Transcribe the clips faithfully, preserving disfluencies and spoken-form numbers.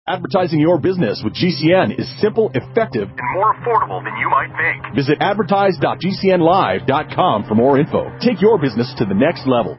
Advertising your business with G C N is simple, effective, and more affordable than you might think. Visit advertise dot g c n live dot com for more info. Take your business to the next level.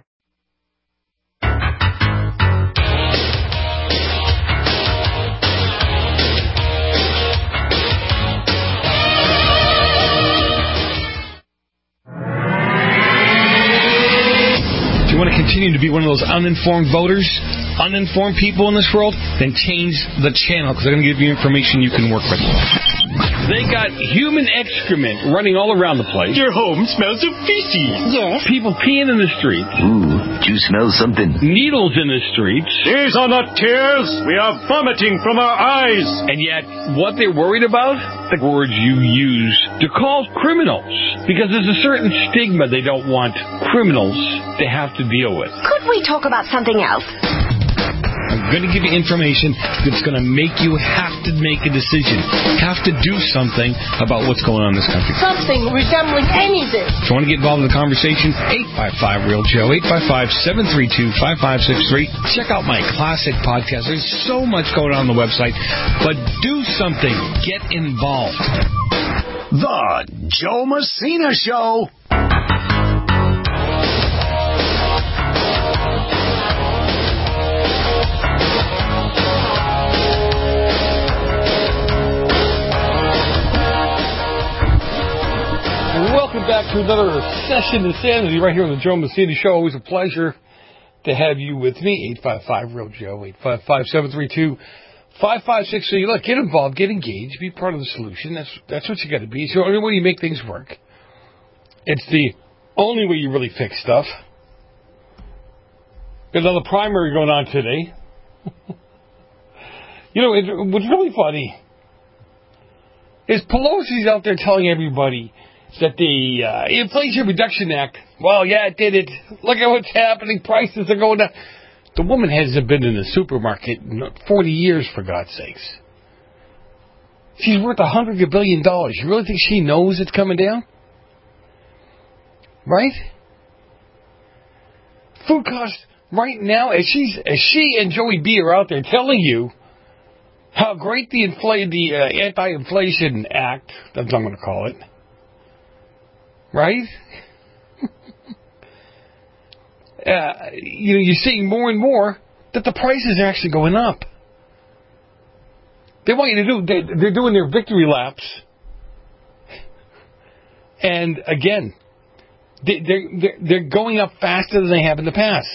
You want to continue to be one of those uninformed voters, uninformed people in this world? Then change the channel, because they're going to give you information you can work with. They got human excrement running all around the place. Your home smells of feces. Yes. People peeing in the streets. Ooh, do you smell something? Needles in the streets. These are not tears. We are vomiting from our eyes. And yet, what they're worried about? The words you use to call criminals. Because there's a certain stigma they don't want criminals to have to deal with. Could we talk about something else? I'm going to give you information that's going to make you have to make a decision, have to do something about what's going on in this country. Something resembling anything. If you want to get involved in the conversation, eight five five, real Joe, eight five five, seven three two, five five six three. Check out my classic podcast. There's so much going on on the website, but do something. Get involved. The Joe Messina Show. Welcome back to another session of Insanity right here on the Joe Messina Show. Always a pleasure to have you with me. eight five five, real Joe, eight five five, seven three two, five five six three. Look, get involved, get engaged, be part of the solution. That's that's what you got to be. It's the only way you make things work. It's the only way you really fix stuff. Got another primary going on today. You know, it, what's really funny is Pelosi's out there telling everybody that the uh, Inflation Reduction Act, well, yeah, it did it. Look at what's happening. Prices are going down. The woman hasn't been in the supermarket in forty years, for God's sakes. She's worth a hundred billion dollars. You really think she knows it's coming down? Right? Food costs right now, as she's as she and Joey B are out there telling you how great the infl- the uh, Anti-Inflation Act, that's what I'm going to call it, right? uh, you know, you're seeing more and more that the prices are actually going up. They want you to do, they, they're doing their victory laps. And again, they, they're, they're, they're going up faster than they have in the past.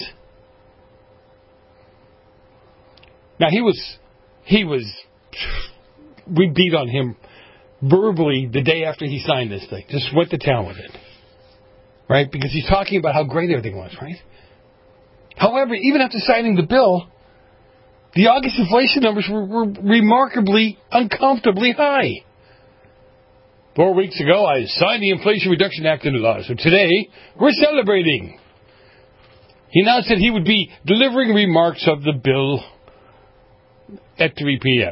Now, he was, he was, we beat on him verbally the day after he signed this thing. Just went to town with it. Right? Because he's talking about how great everything was, right? However, even after signing the bill, the August inflation numbers were, were remarkably, uncomfortably high. Four weeks ago, I signed the Inflation Reduction Act into law. So today, we're celebrating. He now said he would be delivering remarks of the bill at three p.m.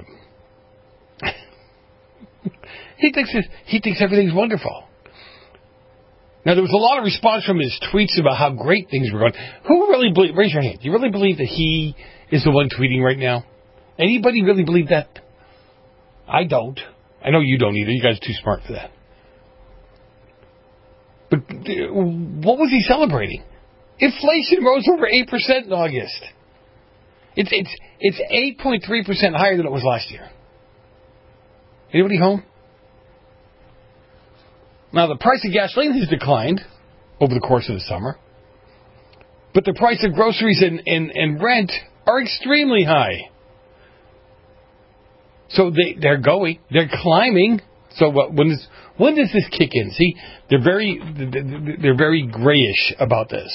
He thinks it, he thinks everything's wonderful. Now, there was a lot of response from his tweets about how great things were going. Who really believe? Raise your hand. Do you really believe that he is the one tweeting right now? Anybody really believe that? I don't. I know you don't either. You guys are too smart for that. But what was he celebrating? Inflation rose over eight percent in August. It's it's it's eight point three percent higher than it was last year. Anybody home? Now, the price of gasoline has declined over the course of the summer. But the price of groceries and, and, and rent are extremely high. So they, they're going, they're climbing. So what, when, is, when does this kick in? See, they're very, they're very grayish about this.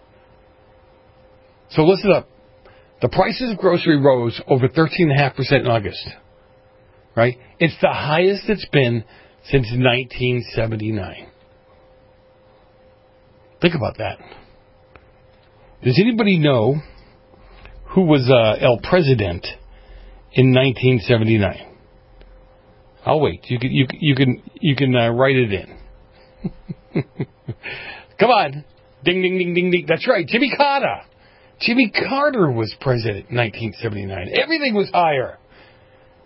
So listen up. The prices of grocery rose over thirteen point five percent in August. Right? It's the highest it's been since nineteen seventy-nine. Think about that. Does anybody know who was uh, El President in nineteen seventy-nine? I'll wait. You can you you can you can uh, write it in. Come on, ding ding ding ding ding. That's right, Jimmy Carter. Jimmy Carter was president in nineteen seventy-nine. Everything was higher.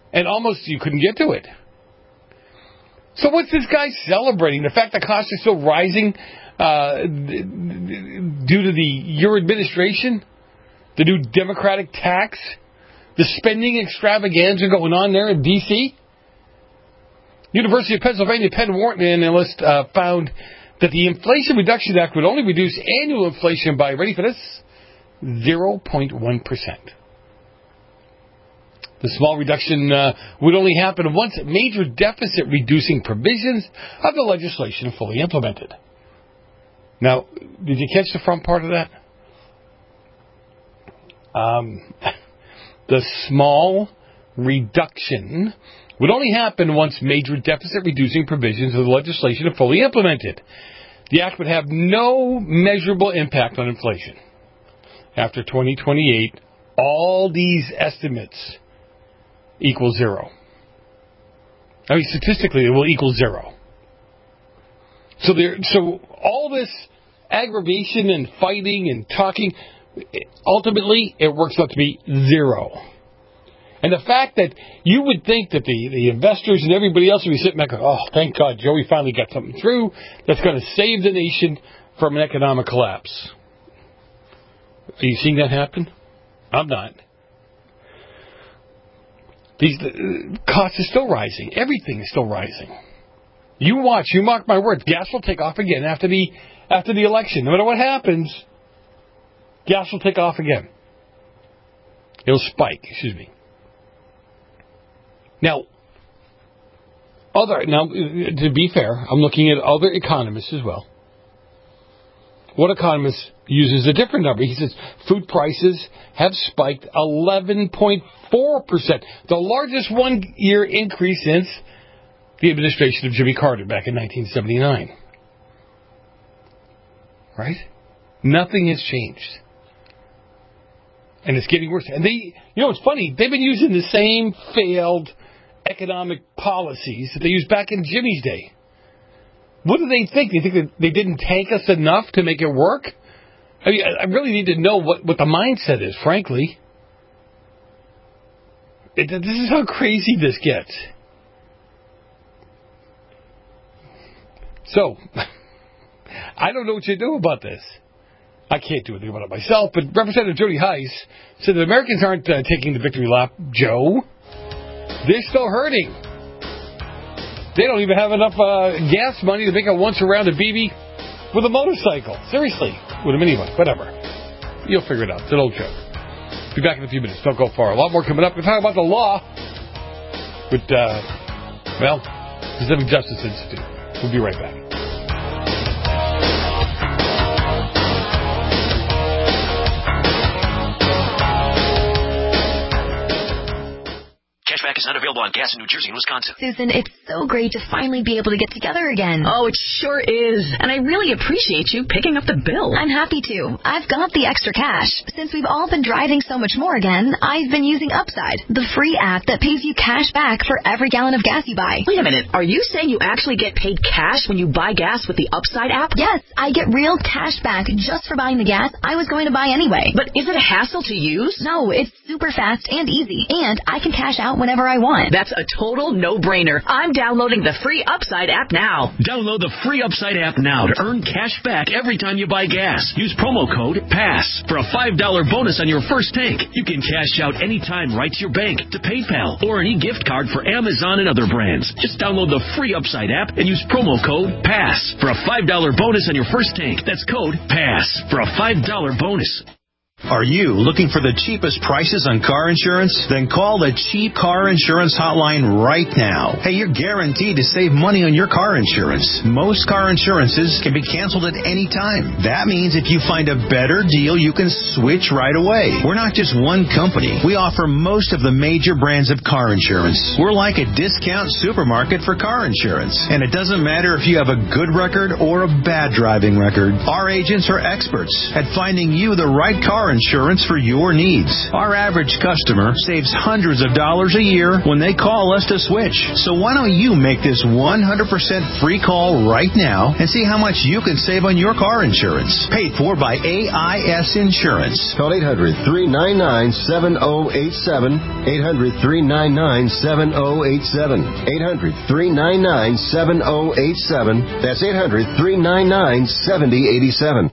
And almost you couldn't get to it. So what's this guy celebrating? The fact that costs are still rising uh, due to the your administration? The new Democratic tax? The spending extravaganza going on there in D C? University of Pennsylvania Penn Wharton analyst uh, found that the Inflation Reduction Act would only reduce annual inflation by, ready for this, zero point one percent. The small reduction uh, would only happen once major deficit-reducing provisions of the legislation are fully implemented. Now, did you catch the front part of that? Um, the small reduction would only happen once major deficit-reducing provisions of the legislation are fully implemented. The act would have no measurable impact on inflation. After twenty twenty-eight, all these estimates equal zero. I mean, statistically, it will equal zero. So there, so all this aggravation and fighting and talking, ultimately, it works out to be zero. And the fact that you would think that the, the investors and everybody else would be sitting back going, oh, thank God, Joey finally got something through that's going to save the nation from an economic collapse. Are you seeing that happen? I'm not. These uh, costs are still rising. Everything is still rising. You watch, you mark my words, gas will take off again after the after the election. No matter what happens, gas will take off again. It'll spike, excuse me. Now, other now to be fair, I'm looking at other economists as well. One economist uses a different number. He says food prices have spiked eleven point four percent, the largest one-year increase since the administration of Jimmy Carter back in nineteen seventy-nine. Right? Nothing has changed. And it's getting worse. And they, you know, it's funny, they've been using the same failed economic policies that they used back in Jimmy's day. What do they think? They think that they didn't tank us enough to make it work? I mean, I really need to know what, what the mindset is, frankly. It, this is how crazy this gets. So, I don't know what you do about this. I can't do anything about it myself, but Representative Jody Hice said that Americans aren't uh, taking the victory lap, Joe. They're still hurting. They don't even have enough uh, gas money to make a once around a B B with a motorcycle. Seriously. With a minibus. Whatever. You'll figure it out. It's an old joke. Be back in a few minutes. Don't go far. A lot more coming up. We're talking about the law with, uh, well, Pacific Justice Institute. We'll be right back. Cashback is not available on gas in New Jersey and Wisconsin. Susan, it's so great to finally be able to get together again. Oh, it sure is. And I really appreciate you picking up the bill. I'm happy to. I've got the extra cash. Since we've all been driving so much more again, I've been using Upside, the free app that pays you cash back for every gallon of gas you buy. Wait a minute. Are you saying you actually get paid cash when you buy gas with the Upside app? Yes, I get real cash back just for buying the gas I was going to buy anyway. But is it a hassle to use? No, it's super fast and easy. And I can cash out whenever I want. That's a total no-brainer. I'm downloading the free Upside app now. Download the free Upside app now to earn cash back every time you buy gas. Use promo code PASS for a five dollars bonus on your first tank. You can cash out anytime right to your bank, to PayPal, or any gift card for Amazon and other brands. Just download the free Upside app and use promo code PASS for a five dollars bonus on your first tank. That's code PASS for a five dollars bonus. Are you looking for the cheapest prices on car insurance? Then call the Cheap Car Insurance Hotline right now. Hey, you're guaranteed to save money on your car insurance. Most car insurances can be canceled at any time. That means if you find a better deal, you can switch right away. We're not just one company. We offer most of the major brands of car insurance. We're like a discount supermarket for car insurance. And it doesn't matter if you have a good record or a bad driving record. Our agents are experts at finding you the right car car insurance for your needs. Our average customer saves hundreds of dollars a year when they call us to switch. So why don't you make this one hundred percent free call right now and see how much you can save on your car insurance. Paid for by A I S Insurance. Call eight hundred, three nine nine, seven oh eight seven. eight hundred, three nine nine, seven oh eight seven. eight hundred, three nine nine, seven oh eight seven. That's eight hundred, three nine nine, seven oh eight seven.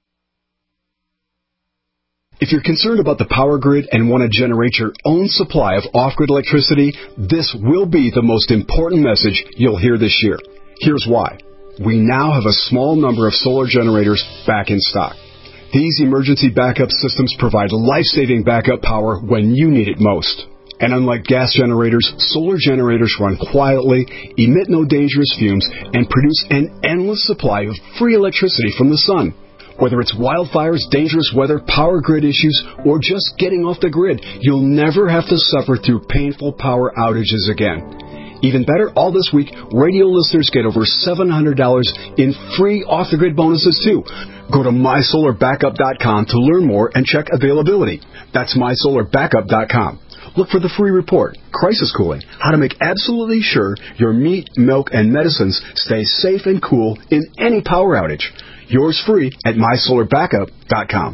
If you're concerned about the power grid and want to generate your own supply of off-grid electricity, this will be the most important message you'll hear this year. Here's why. We now have a small number of solar generators back in stock. These emergency backup systems provide life-saving backup power when you need it most. And unlike gas generators, solar generators run quietly, emit no dangerous fumes, and produce an endless supply of free electricity from the sun. Whether it's wildfires, dangerous weather, power grid issues, or just getting off the grid, you'll never have to suffer through painful power outages again. Even better, all this week, radio listeners get over seven hundred dollars in free off-the-grid bonuses, too. Go to my solar backup dot com to learn more and check availability. That's my solar backup dot com. Look for the free report, Crisis Cooling, how to make absolutely sure your meat, milk, and medicines stay safe and cool in any power outage. Yours free at my solar backup dot com.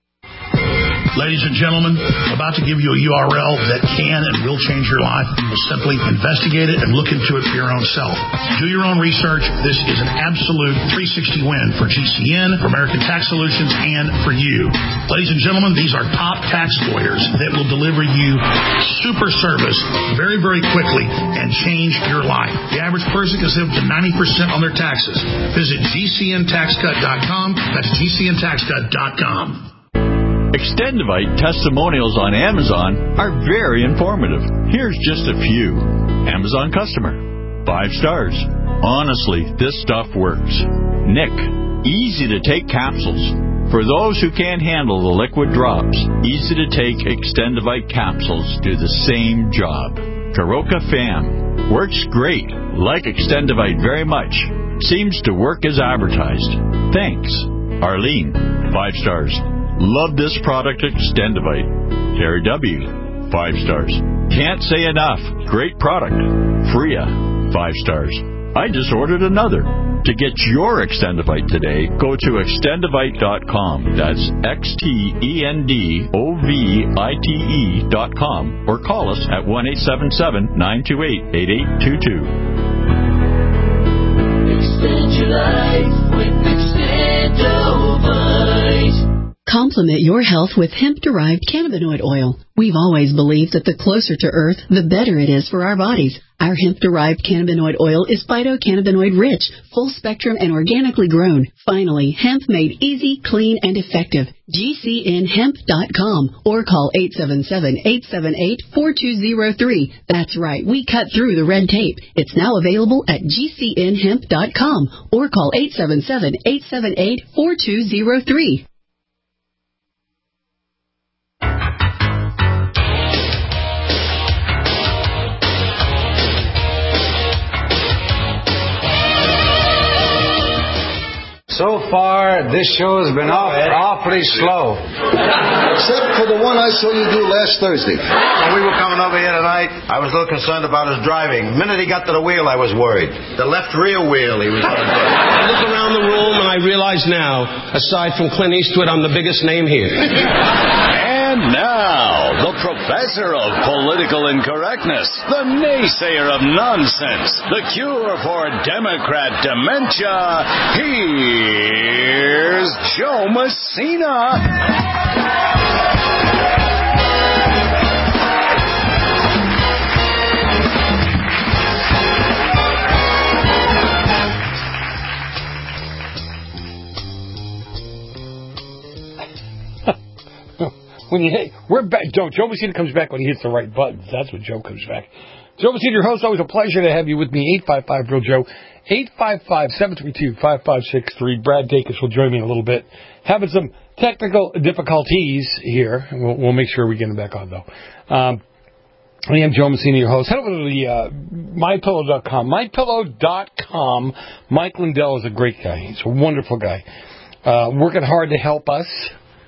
Ladies and gentlemen, I'm about to give you a U R L that can and will change your life. You will simply investigate it and look into it for your own self. Do your own research. This is an absolute three sixty win for G C N, for American Tax Solutions, and for you. Ladies and gentlemen, these are top tax lawyers that will deliver you super service very, very quickly and change your life. The average person can save up to ninety percent on their taxes. Visit G C N tax cut dot com. That's G C N tax cut dot com. Extendivite testimonials on Amazon are very informative. Here's just a few. Amazon customer. Five stars. Honestly, this stuff works. Nick. Easy to take capsules. For those who can't handle the liquid drops, easy to take Extendivite capsules do the same job. Karoka Fam. Works great. Like Extendivite very much. Seems to work as advertised. Thanks. Arlene. Five stars. Love this product, Extendivite. Terry W. Five stars. Can't say enough. Great product. Freya. Five stars. I just ordered another. To get your Extendivite today, go to extendivite dot com. That's X T E N D O V I T E dot com. Or call us at one eight seven seven, nine two eight, eight eight two two. Extend your life with Extendivite. Complement your health with hemp-derived cannabinoid oil. We've always believed that the closer to Earth, the better it is for our bodies. Our hemp-derived cannabinoid oil is phytocannabinoid-rich, full-spectrum, and organically grown. Finally, hemp made easy, clean, and effective. G C N hemp dot com or call eight seven seven, eight seven eight, four two zero three. That's right, we cut through the red tape. It's now available at G C N hemp dot com or call eight seven seven, eight seven eight, four two zero three. So far, this show has been off, awfully slow. Except for the one I saw you do last Thursday. When we were coming over here tonight, I was a little concerned about his driving. The minute he got to the wheel, I was worried. The left rear wheel, he was on. I look around the room and I realize now, aside from Clint Eastwood, I'm the biggest name here. And now, the professor of political incorrectness, the naysayer of nonsense, the cure for Democrat dementia, here's Joe Messina. When you hit, we're back. Joe, Joe Messina comes back when he hits the right buttons. That's when Joe comes back. Joe Messina, your host. Always a pleasure to have you with me. eight five five, real Joe. eight five five, seven three two, five five six three. Brad Dacus will join me in a little bit. Having some technical difficulties here. We'll, we'll make sure we get him back on, though. Um, I am Joe Messina, your host. Head over to the uh, my pillow dot com. my pillow dot com. Mike Lindell is a great guy. He's a wonderful guy. Uh, working hard to help us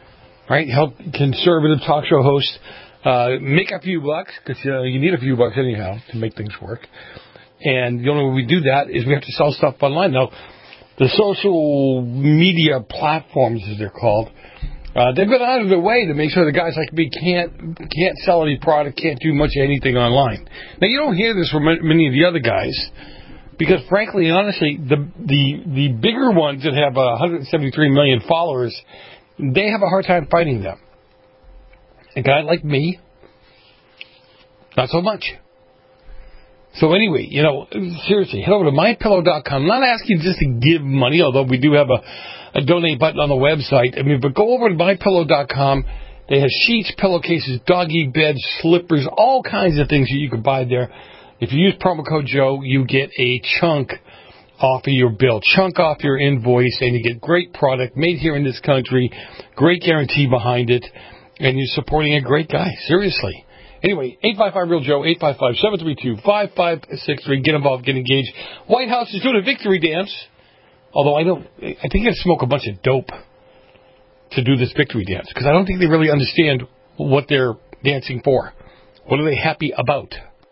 right? Help conservative talk show hosts uh, make a few bucks, because uh, you need a few bucks anyhow to make things work. And the only way we do that is we have to sell stuff online. Now, the social media platforms, as they're called, uh, they've been out of their way to make sure the guys like me can't can't sell any product, can't do much of anything online. Now, you don't hear this from many of the other guys, because frankly, honestly, the the the bigger ones that have uh, one hundred seventy-three million followers, they have a hard time fighting them. A guy like me, not so much. So anyway, you know, seriously, head over to my pillow dot com. I'm not asking just to give money, although we do have a, a donate button on the website. I mean, but go over to my pillow dot com. They have sheets, pillowcases, doggy beds, slippers, all kinds of things that you can buy there. If you use promo code Joe, you get a chunk off of your bill, chunk off your invoice, and you get great product made here in this country, great guarantee behind it, and you're supporting a great guy. Seriously. Anyway, eight five five real Joe, eight five five, seven three two, five five six three. Get involved, get engaged. White House is doing a victory dance. Although I don't, I think you got to smoke a bunch of dope to do this victory dance, because I don't think they really understand what they're dancing for. What are they happy about?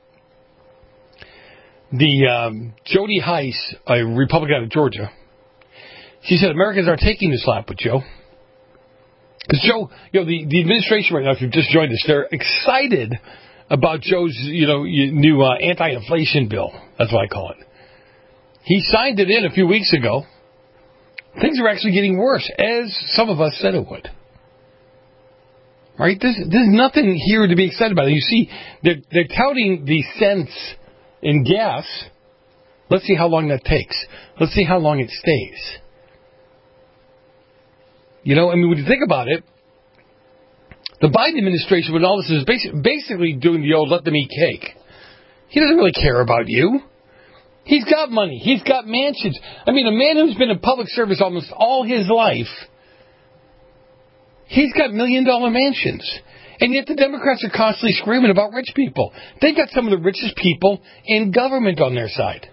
The um, Jody Heiss, a Republican out of Georgia, she said Americans are taking the slap with Joe. Because Joe, you know, the, the administration right now, if you've just joined us, they're excited about Joe's, you know, new uh, anti-inflation bill. That's what I call it. He signed it in a few weeks ago. Things are actually getting worse, as some of us said it would. Right? There's, there's nothing here to be excited about. You see, they're, they're touting the cents in gas. Let's see how long that takes. Let's see how long it stays. You know, I mean, when you think about it, the Biden administration, with all this, is basic, basically doing the old let them eat cake. He doesn't really care about you. He's got money. He's got mansions. I mean, a man who's been in public service almost all his life, he's got million-dollar mansions. And yet the Democrats are constantly screaming about rich people. They've got some of the richest people in government on their side.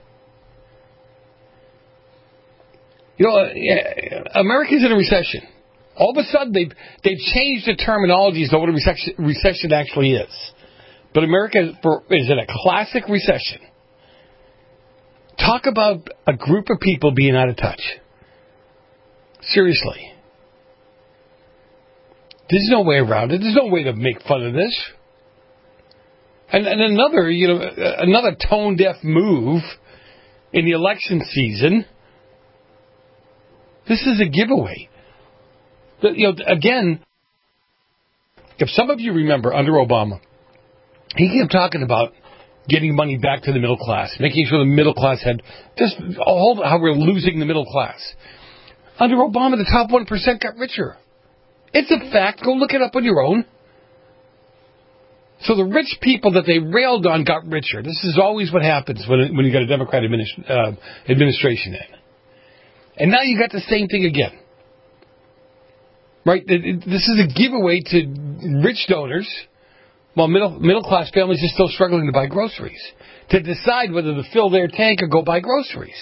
You know, uh, America's in a recession. All of a sudden, they've, they've changed the terminology as to what a recession, recession actually is. But America is in a classic recession. Talk about a group of people being out of touch. Seriously. There's no way around it. There's no way to make fun of this. And, and another, you know, another tone-deaf move in the election season. This is a giveaway. You know, again, if some of you remember under Obama, he kept talking about getting money back to the middle class, making sure the middle class had just all how we're losing the middle class. Under Obama, the top one percent got richer. It's a fact. Go look it up on your own. So the rich people that they railed on got richer. This is always what happens when when you got a Democrat administ- uh, administration in. And now you got the same thing again. Right? This is a giveaway to rich donors, while middle middle class families are still struggling to buy groceries, to decide whether to fill their tank or go buy groceries.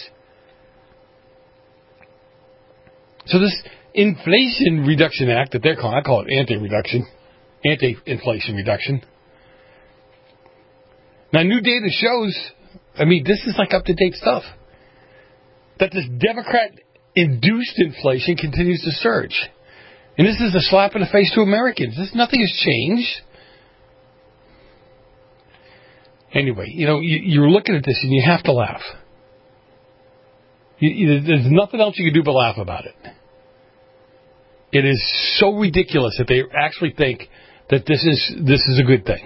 So this Inflation Reduction Act that they're calling, I call it anti-reduction, anti-inflation reduction. Now, new data shows, I mean, this is like up-to-date stuff, that this Democrat-induced inflation continues to surge. And this is a slap in the face to Americans. This, nothing has changed. Anyway, you know, you, you're looking at this and you have to laugh. You, you, there's nothing else you can do but laugh about it. It is so ridiculous that they actually think that this is this is a good thing.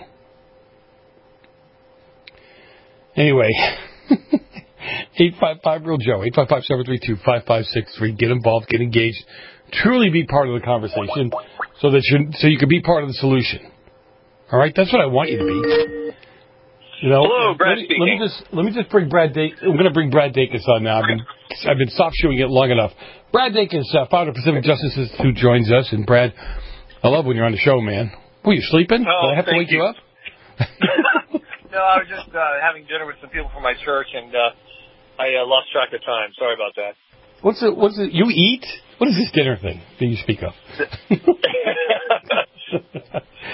Anyway, eight five five real Joe, eight five five, seven three two, five five six three. Get involved, get engaged. Truly be part of the conversation so that you so you can be part of the solution. All right? That's what I want you to be. You know, Hello, Brad let me, speaking. let me just let me just bring Brad Dacus. I'm going to bring Brad Dacus on now. I've been I've been soft shoeing it long enough. Brad Dacus, uh, founder of Pacific Justice Institute, joins us. And Brad, I love when you're on the show, man. Were you sleeping? Oh, Did I have to wake you, you up? No, I was just uh, having dinner with some people from my church, and uh, I uh, lost track of time. Sorry about that. What's it? What's it? You eat? What is this dinner thing that you speak of?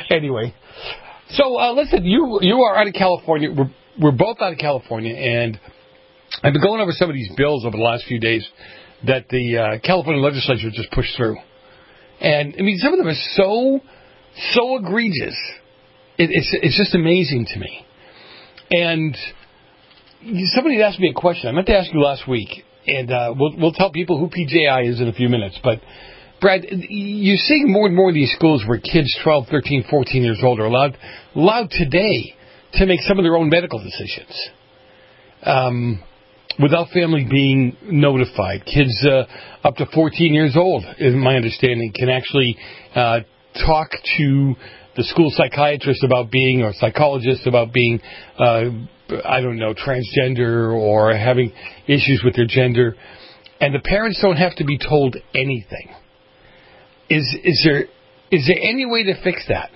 Anyway, so uh, listen, you you are out of California. We're we're both out of California, and I've been going over some of these bills over the last few days that the uh, California legislature just pushed through, and I mean some of them are so so egregious. It, it's it's just amazing to me. And somebody asked me a question. I meant to ask you last week, and uh, we'll we'll tell people who P J I is in a few minutes, but. Brad, you're seeing more and more of these schools where kids twelve, thirteen, fourteen years old are allowed allowed today to make some of their own medical decisions um, without family being notified. Kids uh, up to fourteen years old, in my understanding, can actually uh, talk to the school psychiatrist about being, or psychologist about being, uh, I don't know, transgender or having issues with their gender. And the parents don't have to be told anything. Is is there is there any way to fix that?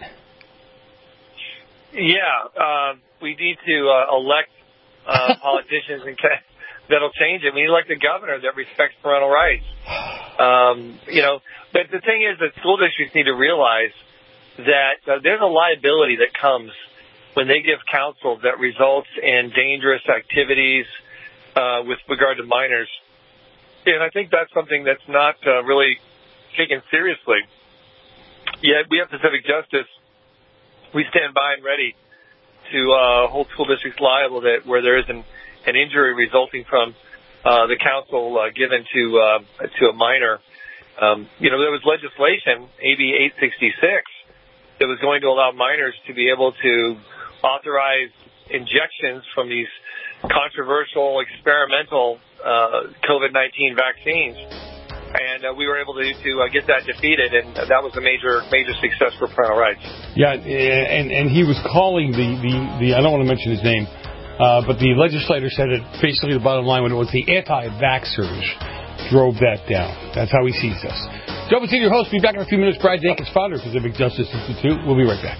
Yeah, uh, we need to uh, elect uh, politicians and ca- that'll change it. We need to elect a governor that respects parental rights. Um, you know, but the thing is that school districts need to realize that uh, there's a liability that comes when they give counsel that results in dangerous activities uh, with regard to minors. And I think that's something that's not uh, really taken seriously. Yet we have Pacific Justice. We stand by and ready to uh, hold school districts liable that where there is an, an injury resulting from uh, the counsel uh, given to uh, to a minor. Um, you know, there was legislation, A B eight sixty-six, that was going to allow minors to be able to authorize injections from these controversial experimental uh, COVID nineteen vaccines. And uh, we were able to, to uh, get that defeated, and uh, that was a major major success for parental rights. Yeah, and and he was calling the, the, the I don't want to mention his name, uh, but the legislator said it basically the bottom line when it was the anti-vaxxers drove that down. That's how he sees us. Joe Battista, your host. Be back in a few minutes. Brad Jenkins, founder of Pacific Justice Institute. We'll be right back.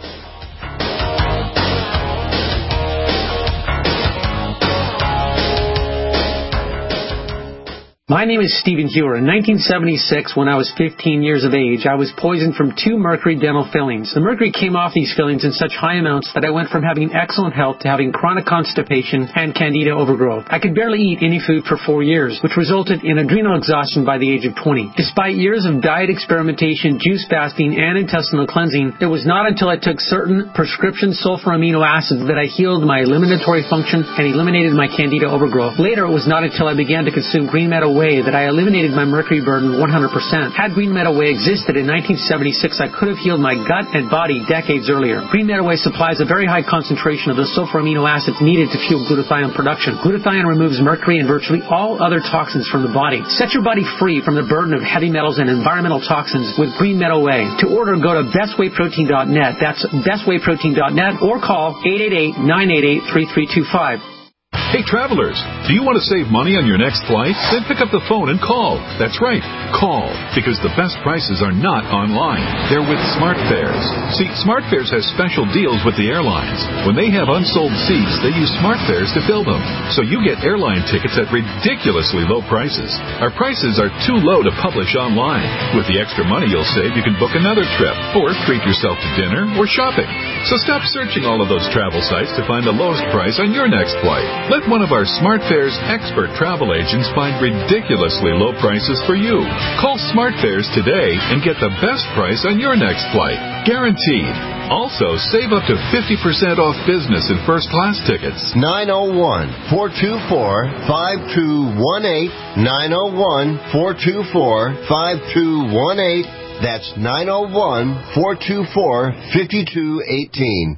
My name is Stephen Hewer. In nineteen seventy-six, when I was fifteen years of age, I was poisoned from two mercury dental fillings. The mercury came off these fillings in such high amounts that I went from having excellent health to having chronic constipation and candida overgrowth. I could barely eat any food for four years, which resulted in adrenal exhaustion by the age of twenty. Despite years of diet experimentation, juice fasting, and intestinal cleansing, it was not until I took certain prescription sulfur amino acids that I healed my eliminatory function and eliminated my candida overgrowth. Later, it was not until I began to consume Green Meadow Whey that I eliminated my mercury burden one hundred percent. Had Green Meadow Whey existed in nineteen seventy-six, I could have healed my gut and body decades earlier. Green Meadow Whey supplies a very high concentration of the sulfur amino acids needed to fuel glutathione production. Glutathione removes mercury and virtually all other toxins from the body. Set your body free from the burden of heavy metals and environmental toxins with Green Meadow Whey. To order, go to best way protein dot net. That's best way protein dot net or call eight eight eight, nine eight eight, three three two five. Hey, travelers, do you want to save money on your next flight? Then pick up the phone and call. That's right, call, because the best prices are not online. They're with SmartFares. See, SmartFares has special deals with the airlines. When they have unsold seats, they use SmartFares to fill them. So you get airline tickets at ridiculously low prices. Our prices are too low to publish online. With the extra money you'll save, you can book another trip, or treat yourself to dinner or shopping. So stop searching all of those travel sites to find the lowest price on your next flight. Let one of our SmartFares expert travel agents find ridiculously low prices for you. Call SmartFares today and get the best price on your next flight. Guaranteed. Also, save up to fifty percent off business and first class tickets. nine oh one, four two four, five two one eight. nine oh one, four two four, five two one eight. That's nine oh one, four two four, five two one eight.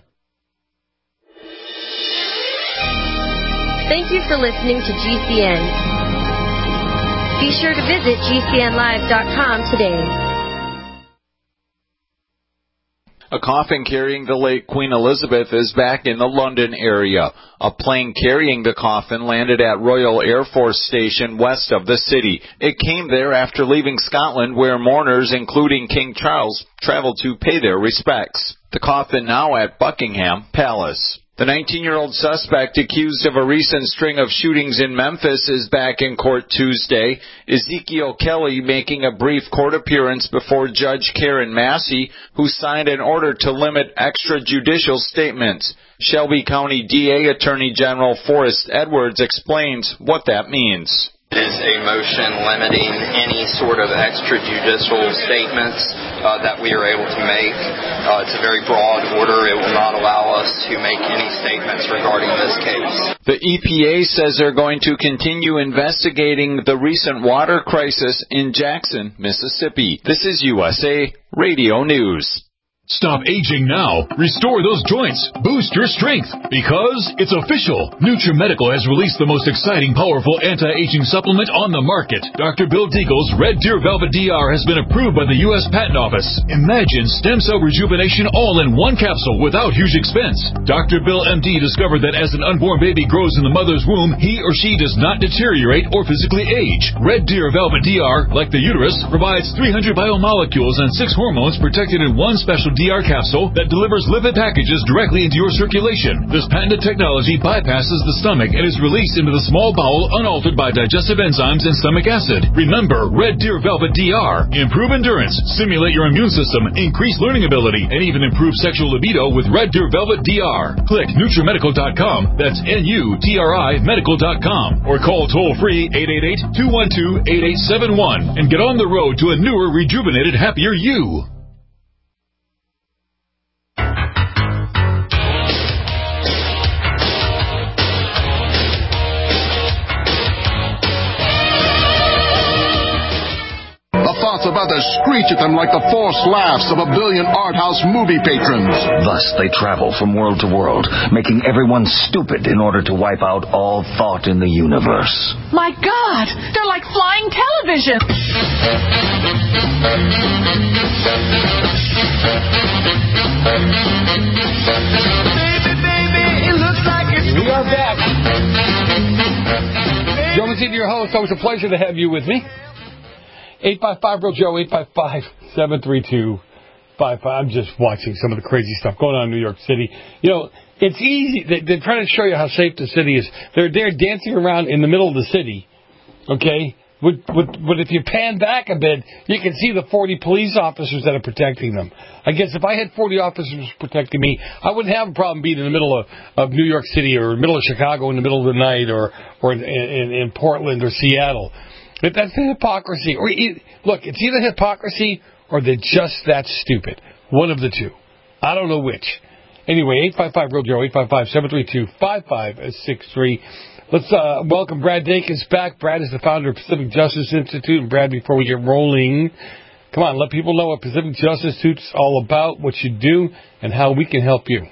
Thank you for listening to G C N. Be sure to visit G C N live dot com today. A coffin carrying the late Queen Elizabeth is back in the London area. A plane carrying the coffin landed at Royal Air Force Station west of the city. It came there after leaving Scotland, where mourners, including King Charles, traveled to pay their respects. The coffin now at Buckingham Palace. The nineteen-year-old suspect accused of a recent string of shootings in Memphis is back in court Tuesday. Ezekiel Kelly making a brief court appearance before Judge Karen Massey, who signed an order to limit extrajudicial statements. Shelby County D A Attorney General Forrest Edwards explains what that means. It is a motion limiting any sort of extrajudicial statements uh, that we are able to make. Uh, it's a very broad order. It will not allow us to make any statements regarding this case. The E P A says they're going to continue investigating the recent water crisis in Jackson, Mississippi. This is U S A Radio News. Stop aging now. Restore those joints. Boost your strength. Because it's official. NutriMedical has released the most exciting, powerful anti-aging supplement on the market. Doctor Bill Deagle's Red Deer Velvet D R has been approved by the U S Patent Office. Imagine stem cell rejuvenation all in one capsule without huge expense. Doctor Bill M D discovered that as an unborn baby grows in the mother's womb, he or she does not deteriorate or physically age. Red Deer Velvet D R, like the uterus, provides three hundred biomolecules and six hormones protected in one special D R capsule that delivers lipid packages directly into your circulation. This patented technology bypasses the stomach and is released into the small bowel unaltered by digestive enzymes and stomach acid. Remember, Red Deer Velvet D R. Improve endurance, stimulate your immune system, increase learning ability, and even improve sexual libido with Red Deer Velvet D R. Click NutriMedical dot com, that's N U T R I medical dot com, or call toll-free eight eight eight, two one two, eight eight seven one and get on the road to a newer, rejuvenated, happier you. About to screech at them like the forced laughs of a billion art house movie patrons. Thus they travel from world to world, making everyone stupid in order to wipe out all thought in the universe. My God, they're like flying television. Baby, baby, it looks like it's... We are back. Joe Mancini, your host. Always a pleasure to have you with me. eight five five, real Joe, eight five five, seven three two, five five. I'm just watching some of the crazy stuff going on in New York City. You know, it's easy. They're trying to show you how safe the city is. They're there dancing around in the middle of the city, okay? But, but, but if you pan back a bit, you can see the forty police officers that are protecting them. I guess if I had forty officers protecting me, I wouldn't have a problem being in the middle of, of New York City or middle of Chicago in the middle of the night or, or in, in, in Portland or Seattle. But that's the hypocrisy. Or look, it's either hypocrisy or they're just that stupid. One of the two. I don't know which. Anyway, eight five five, real Joe, eight five five, seven three two, five five six three. Let's uh, welcome Brad Dacus back. Brad is the founder of Pacific Justice Institute. And Brad, before we get rolling, come on, let people know what Pacific Justice Institute is all about, what you do, and how we can help you.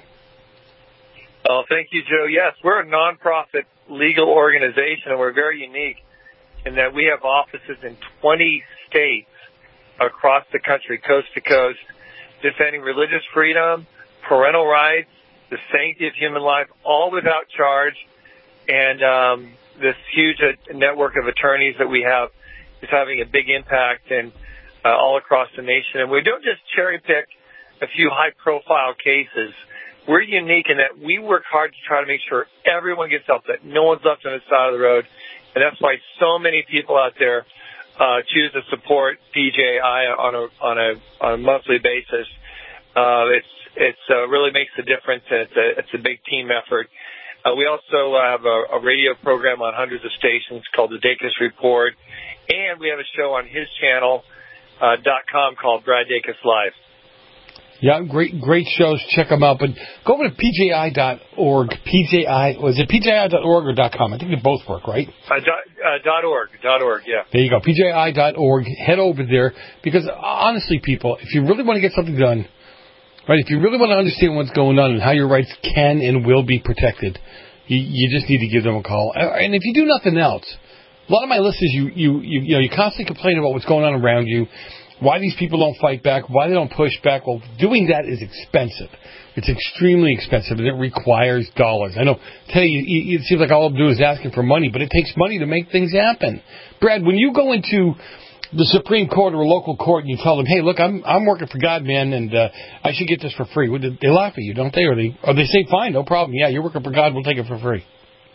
Oh, thank you, Joe. Yes, we're a nonprofit legal organization, and we're very unique in that we have offices in twenty states across the country, coast to coast, defending religious freedom, parental rights, the sanctity of human life, all without charge. And um, this huge network of attorneys that we have is having a big impact and uh, all across the nation. And we don't just cherry pick a few high-profile cases. We're unique in that we work hard to try to make sure everyone gets help, that no one's left on the side of the road. And that's why so many people out there uh, choose to support P J I on a on a on a monthly basis. Uh, it's it's uh, really makes a difference, and it's a it's a big team effort. Uh, we also have a, a radio program on hundreds of stations called the Dacus Report, and we have a show on his channel uh, dot com called Brad Dacus Live. Yeah, great, great shows. Check them out. But go over to P J I dot org. P J I, was it P J I dot org or .com? I think they both work, right? Uh, dot, uh, dot org. Dot org, yeah. There you go. P J I dot org. Head over there. Because honestly, people, if you really want to get something done, right, if you really want to understand what's going on and how your rights can and will be protected, you, you just need to give them a call. And if you do nothing else, a lot of my listeners, you, you, you, you know, you constantly complain about what's going on around you. Why these people don't fight back, why they don't push back. Well, doing that is expensive. It's extremely expensive, and it requires dollars. I know, tell you, it seems like all I'm doing is asking for money, but it takes money to make things happen. Brad, when you go into the Supreme Court or a local court and you tell them, hey, look, I'm I'm working for God, man, and uh, I should get this for free. They laugh at you, don't they? Or they or they say, fine, no problem. Yeah, you're working for God. We'll take it for free.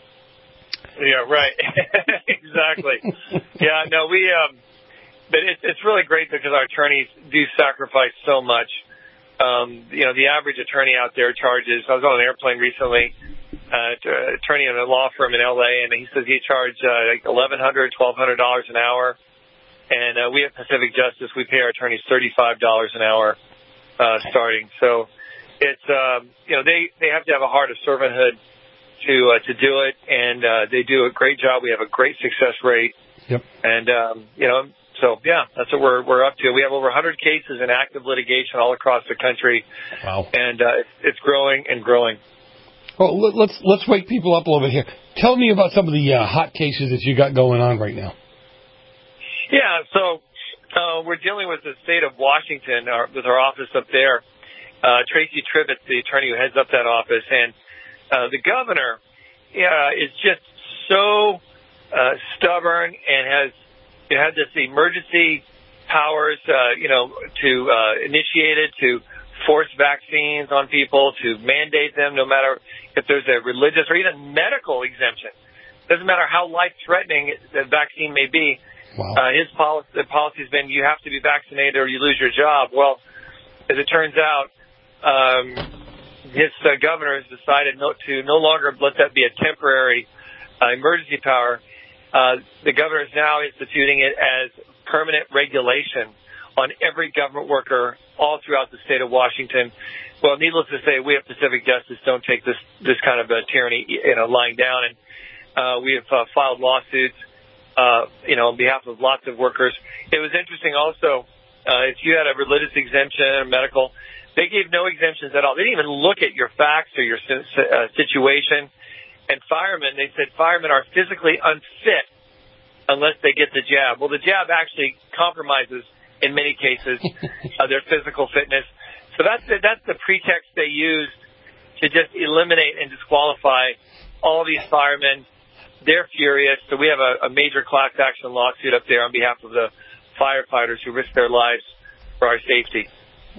Yeah, right. Exactly. Yeah, no, we, um, but it, it's really great because our attorneys do sacrifice so much. Um, you know, the average attorney out there charges, I was on an airplane recently, uh, attorney in a law firm in L A, and he says he charged uh, like eleven hundred dollars, twelve hundred dollars an hour. And uh, we at Pacific Justice, we pay our attorneys thirty-five dollars an hour uh, starting. So it's, um, you know, they, they have to have a heart of servanthood to uh, to do it, and uh, they do a great job. We have a great success rate. Yep. And, um, you know, so, yeah, that's what we're we're up to. We have over one hundred cases in active litigation all across the country. Wow. And uh, it's growing and growing. Well, let's let's wake people up a little bit here. Tell me about some of the uh, hot cases that you got going on right now. Yeah, so uh, we're dealing with the state of Washington, our, with our office up there. Uh, Tracy Tribbett, the attorney who heads up that office, and uh, the governor uh, is just so uh, stubborn and has you know, had this emergency powers, uh, you know, to uh, initiate it, to force vaccines on people, to mandate them, no matter if there's a religious or even medical exemption. Doesn't matter how life-threatening the vaccine may be. Wow. Uh, his policy, the policy has been you have to be vaccinated or you lose your job. Well, as it turns out, um, his uh, governor has decided no, to no longer let that be a temporary uh, emergency power. Uh, the governor is now instituting it as permanent regulation on every government worker all throughout the state of Washington. Well, needless to say, we at Pacific Justice don't take this this kind of a tyranny, you know, lying down, and uh, we have uh, filed lawsuits, uh, you know, on behalf of lots of workers. It was interesting also, uh, if you had a religious exemption or medical, they gave no exemptions at all. They didn't even look at your facts or your uh, situation. And firemen, they said firemen are physically unfit unless they get the jab. Well, the jab actually compromises, in many cases, uh, their physical fitness. So that's the, that's the pretext they used to just eliminate and disqualify all these firemen. They're furious. So we have a, a major class action lawsuit up there on behalf of the firefighters who risk their lives for our safety.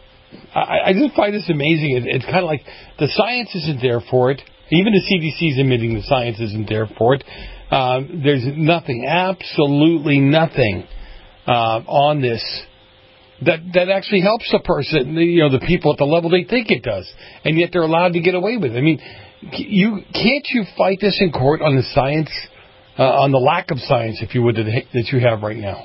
I, I just find this amazing. It, it's kind of like the science isn't there for it. Even the C D C is admitting the science isn't there for it. Um, there's nothing, absolutely nothing uh, on this that that actually helps the person, you know, the people at the level they think it does, and yet they're allowed to get away with it. I mean, you can't you fight this in court on the science, uh, on the lack of science, if you would, that, that you have right now?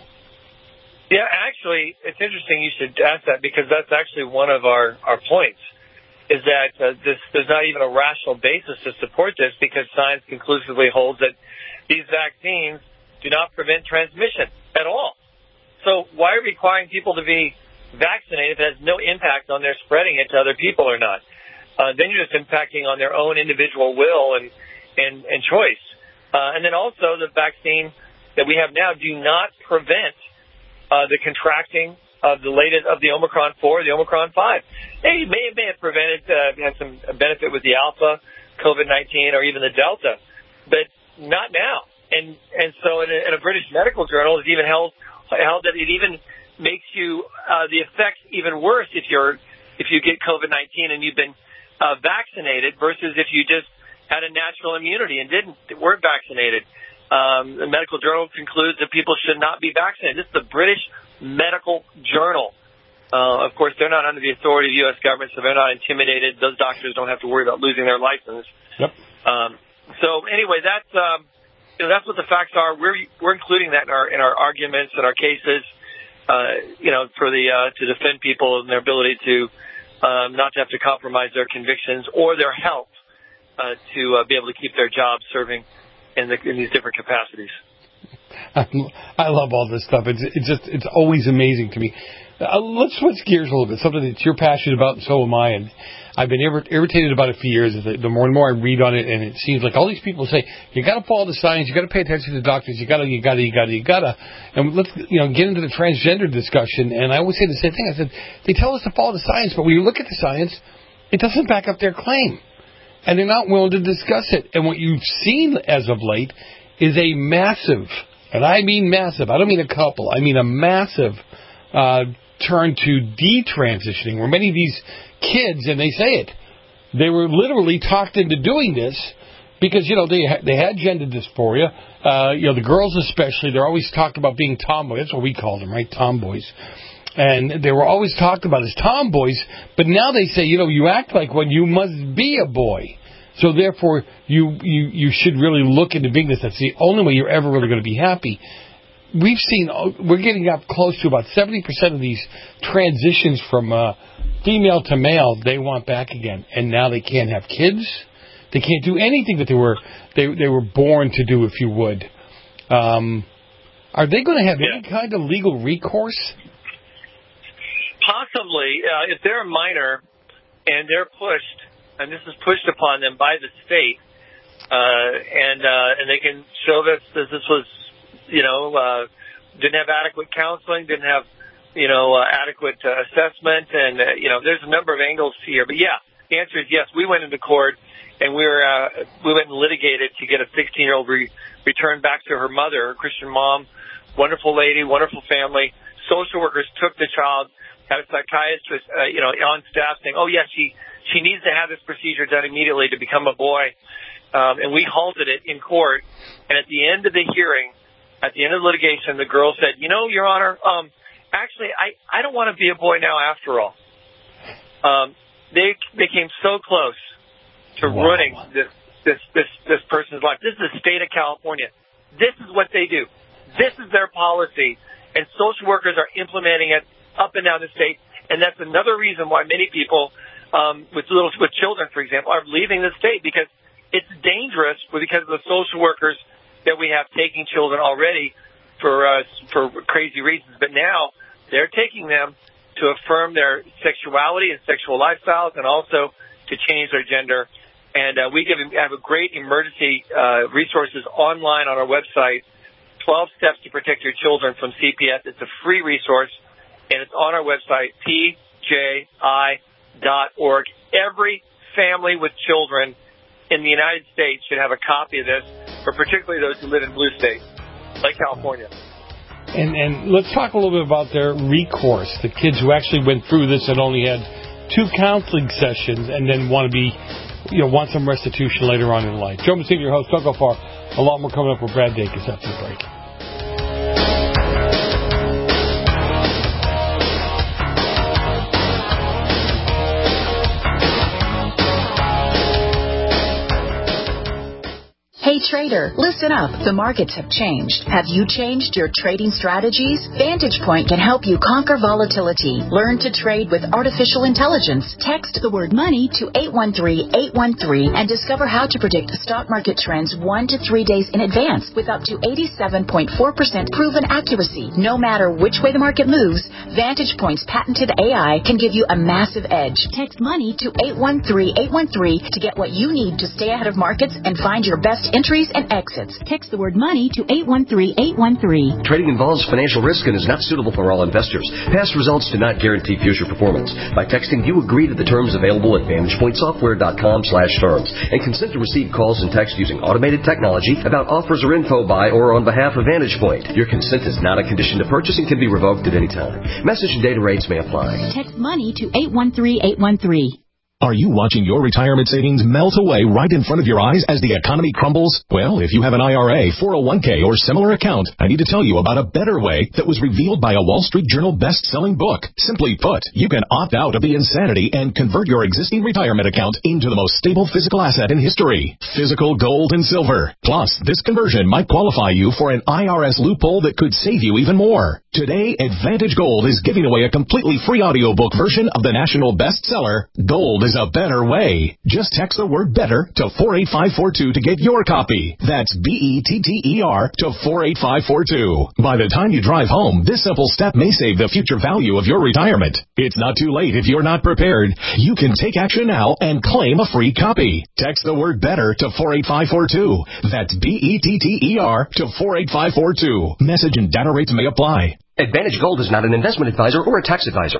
Yeah, actually, it's interesting you should ask that because that's actually one of our, our points. Is that uh, this, there's not even a rational basis to support this because science conclusively holds that these vaccines do not prevent transmission at all. So why are we requiring people to be vaccinated if it has no impact on their spreading it to other people or not? Uh, then you're just impacting on their own individual will and, and, and choice. Uh, and then also the vaccine that we have now do not prevent uh, the contracting of the latest of the Omicron four, the Omicron five. They may, may have prevented, uh, had some benefit with the Alpha, COVID nineteen, or even the Delta, but not now. And and so in a, in a British medical journal, it's even held held that it even makes you uh, the effects even worse if you're if you get COVID nineteen and you've been uh, vaccinated versus if you just had a natural immunity and didn't weren't vaccinated. Um, the medical journal concludes that people should not be vaccinated. This is the British Medical Journal. Uh, of course, they're not under the authority of the U S government, so they're not intimidated. Those doctors don't have to worry about losing their license. Yep. Um, so anyway, that's um, you know that's what the facts are. We're we're including that in our in our arguments and our cases. Uh, you know, for the uh, to defend people and their ability to um, not to have to compromise their convictions or their health uh, to uh, be able to keep their jobs serving in, the, in these different capacities. I love all this stuff. It's it's just it's always amazing to me. Uh, let's switch gears a little bit. Something that you're passionate about, and so am I. And I've been ir- irritated about it for years. The more and more I read on it, and it seems like all these people say you got to follow the science, you got to pay attention to the doctors, you got to, you got to, you got to, you got to. And let's you know get into the transgender discussion. And I always say the same thing. I said they tell us to follow the science, but when you look at the science, it doesn't back up their claim, and they're not willing to discuss it. And what you've seen as of late is a massive and I mean massive, I don't mean a couple, I mean a massive uh, turn to detransitioning, where many of these kids, and they say it, they were literally talked into doing this because, you know, they ha- they had gender dysphoria. Uh, you know, the girls especially, they're always talked about being tomboys. That's what we called them, right? Tomboys. And they were always talked about as tomboys, but now they say, you know, you act like one, you must be a boy. So therefore, you, you, you should really look into being this. That's the only way you're ever really going to be happy. We've seen, we're getting up close to about seventy percent of these transitions from uh, female to male, they want back again. And now they can't have kids. They can't do anything that they were they they were born to do, if you would. Um, are they going to have yeah. any kind of legal recourse? Possibly, uh, if they're a minor and they're pushed, and this is pushed upon them by the state, uh, and uh, and they can show that this, this was, you know, uh, didn't have adequate counseling, didn't have, you know, uh, adequate uh, assessment, and, uh, you know, there's a number of angles here. But, yeah, the answer is yes. We went into court, and we were uh, we went and litigated to get a sixteen-year-old re- returned back to her mother, her Christian mom, wonderful lady, wonderful family. Social workers took the child, had a psychiatrist, uh, you know, on staff saying, oh, yes, she, she needs to have this procedure done immediately to become a boy. Um, and we halted it in court. And at the end of the hearing, at the end of the litigation, the girl said, you know, Your Honor, um, actually, I, I don't want to be a boy now after all. Um, they they came so close to wow. ruining this, this, this, this person's life. This is the state of California. This is what they do. This is their policy. And social workers are implementing it up and down the state, and that's another reason why many people um, with little with children, for example, are leaving the state, because it's dangerous because of the social workers that we have taking children already for uh, for crazy reasons. But now they're taking them to affirm their sexuality and sexual lifestyles, and also to change their gender. And uh, we give have a great emergency uh, resources online on our website, twelve Steps to Protect Your Children from C P S. It's a free resource. And it's on our website, P J I dot org. Every family with children in the United States should have a copy of this, or particularly those who live in blue states, like California. And and let's talk a little bit about their recourse, the kids who actually went through this and only had two counseling sessions and then want to be, you know, want some restitution later on in life. Joe Messina, your host. Don't go far. A lot more coming up with Brad Dacus after the break. Hey trader, listen up. The markets have changed. Have you changed your trading strategies? Vantage Point can help you conquer volatility. Learn to trade with artificial intelligence. Text the word money to eight one three, eight one three and discover how to predict stock market trends one to three days in advance with up to eighty-seven point four percent proven accuracy. No matter which way the market moves, Vantage Point's patented A I can give you a massive edge. Text money to eight one three, eight one three to get what you need to stay ahead of markets and find your best entries and exits. Text the word money to eight one three, eight one three. Trading involves financial risk and is not suitable for all investors. Past results do not guarantee future performance. By texting, you agree to the terms available at vantage point software dot com slash terms and consent to receive calls and text using automated technology about offers or info by or on behalf of Vantage Point. Your consent is not a condition to purchase and can be revoked at any time. Message and data rates may apply. Text money to eight one three, eight one three. Are you watching your retirement savings melt away right in front of your eyes as the economy crumbles? Well, if you have an I R A, four oh one k, or similar account, I need to tell you about a better way that was revealed by a Wall Street Journal best-selling book. Simply put, you can opt out of the insanity and convert your existing retirement account into the most stable physical asset in history, physical gold and silver. Plus, this conversion might qualify you for an I R S loophole that could save you even more. Today, Advantage Gold is giving away a completely free audiobook version of the national bestseller, Gold is a Better Way. Just text the word better to four eight five four two to get your copy. That's B E T T E R to four eight five four two. By the time you drive home, this simple step may save the future value of your retirement. It's not too late if you're not prepared. You can take action now and claim a free copy. Text the word better to four eight five four two. That's B E T T E R to four eight five four two. Message and data rates may apply. Advantage Gold is not an investment advisor or a tax advisor.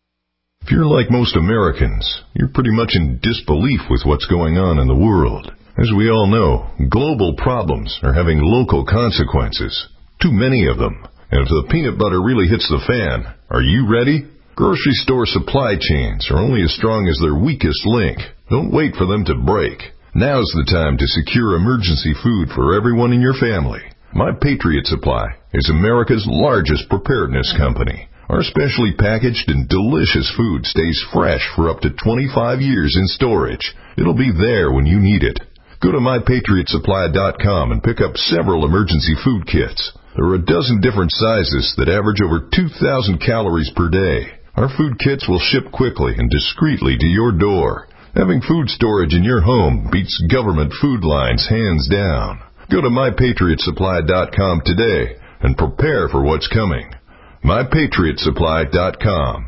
If you're like most Americans, you're pretty much in disbelief with what's going on in the world. As we all know, global problems are having local consequences. Too many of them. And if the peanut butter really hits the fan, are you ready? Grocery store supply chains are only as strong as their weakest link. Don't wait for them to break. Now's the time to secure emergency food for everyone in your family. My Patriot Supply is America's largest preparedness company. Our specially packaged and delicious food stays fresh for up to twenty-five years in storage. It'll be there when you need it. Go to my patriot supply dot com and pick up several emergency food kits. There are a dozen different sizes that average over two thousand calories per day. Our food kits will ship quickly and discreetly to your door. Having food storage in your home beats government food lines hands down. Go to my patriot supply dot com today and prepare for what's coming. my patriot supply dot com.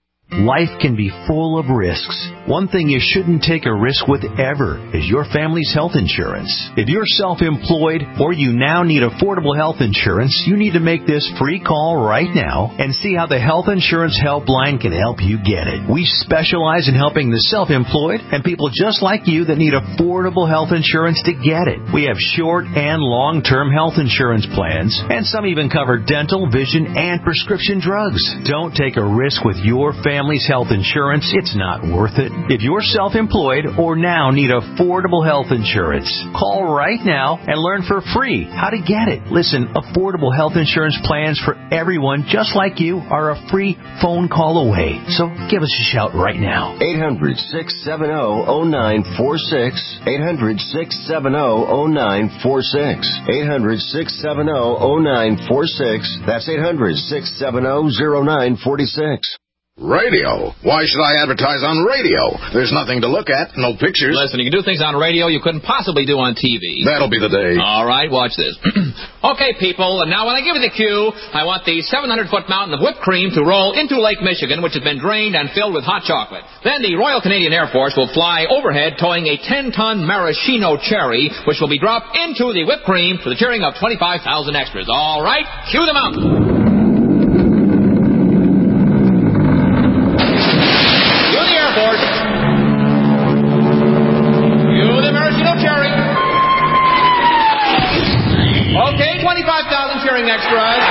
Life can be full of risks. One thing you shouldn't take a risk with ever is your family's health insurance. If you're self-employed or you now need affordable health insurance, you need to make this free call right now and see how the Health Insurance Helpline can help you get it. We specialize in helping the self-employed and people just like you that need affordable health insurance to get it. We have short and long-term health insurance plans, and some even cover dental, vision, and prescription drugs. Don't take a risk with your family. Family's health insurance, it's not worth it. If you're self-employed or now need affordable health insurance, call right now and learn for free how to get it. Listen, affordable health insurance plans for everyone just like you are a free phone call away. So give us a shout right now. eight hundred, six seven zero, zero nine four six. eight hundred, six seven zero, zero nine four six. eight hundred, six seven zero, zero nine four six. That's eight hundred, six seven zero, zero nine four six. Radio? Why should I advertise on radio? There's nothing to look at, no pictures. Listen, you can do things on radio you couldn't possibly do on T V. That'll be the day. All right, watch this. Okay, people, and now when I give you the cue, I want the seven hundred foot mountain of whipped cream to roll into Lake Michigan, which has been drained and filled with hot chocolate. Then the Royal Canadian Air Force will fly overhead towing a ten ton maraschino cherry, which will be dropped into the whipped cream for the cheering of twenty-five thousand extras. All right, cue them out. twenty-five thousand cheering extras.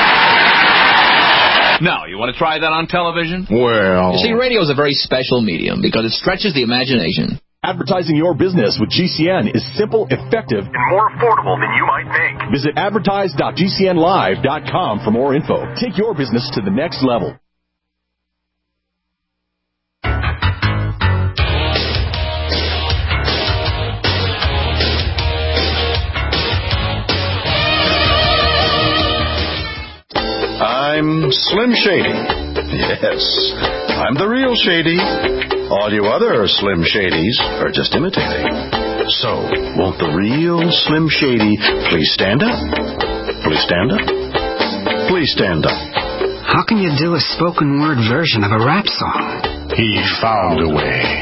Now, you want to try that on television? Well... You see, radio is a very special medium because it stretches the imagination. Advertising your business with G C N is simple, effective, and more affordable than you might think. Visit advertise dot g c n live dot com for more info. Take your business to the next level. I'm Slim Shady. Yes, I'm the real Shady. All you other Slim Shadys are just imitating. So, won't the real Slim Shady please stand up? Please stand up? Please stand up. How can you do a spoken word version of a rap song? He found a way.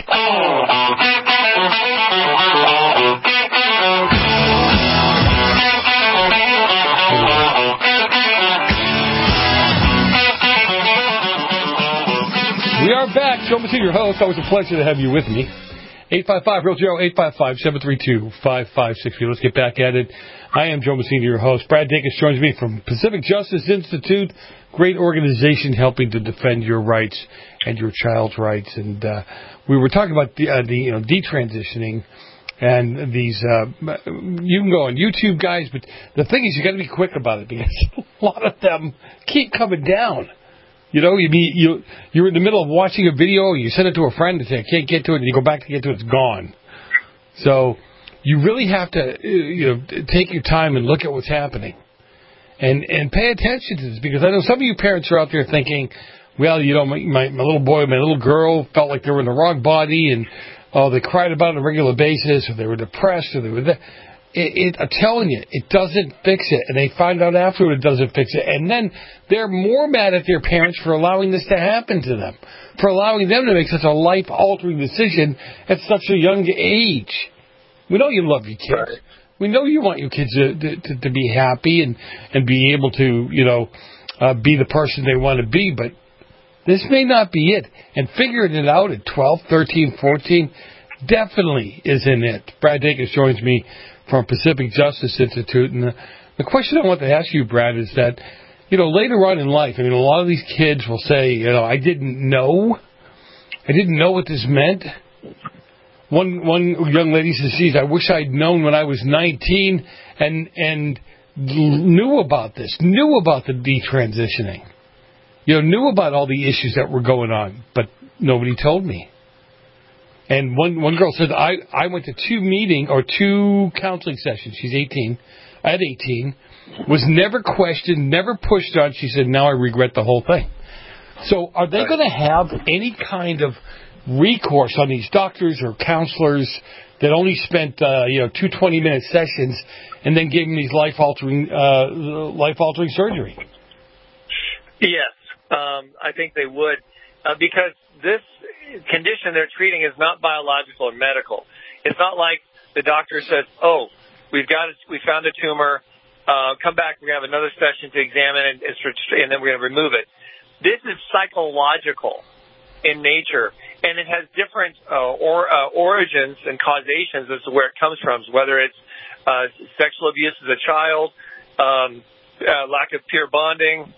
We are back. Joe Messina, your host. Always a pleasure to have you with me. eight five five, real zero, eight five five, seven three two, five five six zero. Let's get back at it. I am Joe Messina, your host. Brad Dacus joins me from Pacific Justice Institute. Great organization helping to defend your rights and your child's rights. And uh, we were talking about the, uh, the you know, detransitioning and these. Uh, you can go on YouTube, guys, but the thing is, you got to be quick about it because a lot of them keep coming down. You know, you be you you're in the middle of watching a video, you send it to a friend and say, I can't get to it, and you go back to get to it, it's gone. So you really have to you know take your time and look at what's happening, and and pay attention to this, because I know some of you parents are out there thinking, well, you know, my my, my little boy, my little girl felt like they were in the wrong body, and oh, they cried about it on a regular basis, or they were depressed, or they were there. It, it, I'm telling you, it doesn't fix it. And they find out afterward it doesn't fix it. And then they're more mad at their parents for allowing this to happen to them, for allowing them to make such a life-altering decision at such a young age. We know you love your kids. We know you want your kids to, to, to be happy and, and be able to, you know, uh, be the person they want to be. But this may not be it. And figuring it out at twelve, thirteen, fourteen, definitely is in it. Brad Dacus joins me from Pacific Justice Institute, and the, the question I want to ask you, Brad, is that, you know, later on in life, I mean, a lot of these kids will say, you know, I didn't know, I didn't know what this meant. One one young lady says, geez, I wish I'd known when I was nineteen and and knew about this, knew about the detransitioning, you know, knew about all the issues that were going on, but nobody told me. And one one girl said, I, I went to two meeting or two counseling sessions. She's eighteen, at eighteen, was never questioned, never pushed on. She said, now I regret the whole thing. So are they going to have any kind of recourse on these doctors or counselors that only spent uh, you know two twenty-minute sessions and then gave them these life-altering uh, life-altering surgery? Yes, um, I think they would, uh, because this condition they're treating is not biological or medical. It's not like the doctor says, "Oh, we've got it, we found a tumor. Uh, come back. We're gonna have another session to examine it, and then we're gonna remove it." This is psychological in nature, and it has different uh, or, uh, origins and causations as to where it comes from, whether it's uh, sexual abuse as a child, um, uh, lack of peer bonding,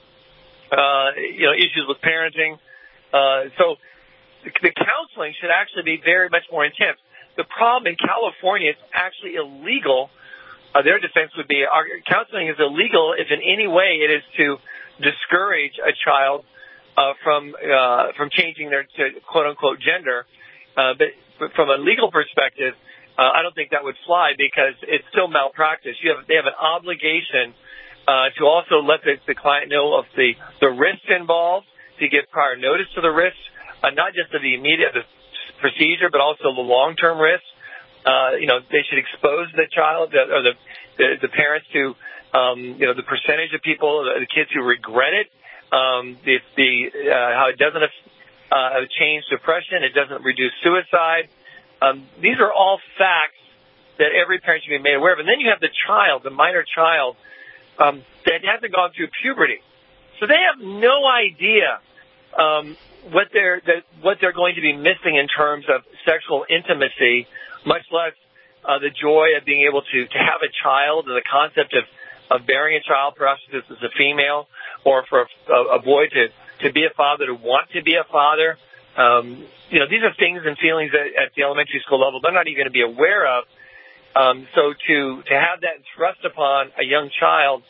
uh, you know, issues with parenting. Uh, so the, the counseling should actually be very much more intense. The problem in California, it's actually illegal. Uh, their defense would be our counseling is illegal if in any way it is to discourage a child Uh, from uh, from changing their to quote unquote gender, uh, but, but from a legal perspective, uh, I don't think that would fly because it's still malpractice. You have they have an obligation uh, to also let the, the client know of the the risks involved, to give prior notice to the risks, uh, not just of the immediate the procedure, but also the long term risks. Uh, you know, they should expose the child uh, or the, the the parents to um, you know the percentage of people, the, the kids who regret it. Um, the, the, uh, how it doesn't uh, change depression, it doesn't reduce suicide. Um, these are all facts that every parent should be made aware of. And then you have the child, the minor child, um, that hasn't gone through puberty. So they have no idea um, what they're that, what they're going to be missing in terms of sexual intimacy, much less uh, the joy of being able to, to have a child and the concept of, of bearing a child, perhaps if this is a female, or for a, a boy to, to be a father, to want to be a father. Um, you know, these are things and feelings that at the elementary school level they're not even going to be aware of. Um, so to, to have that thrust upon a young child,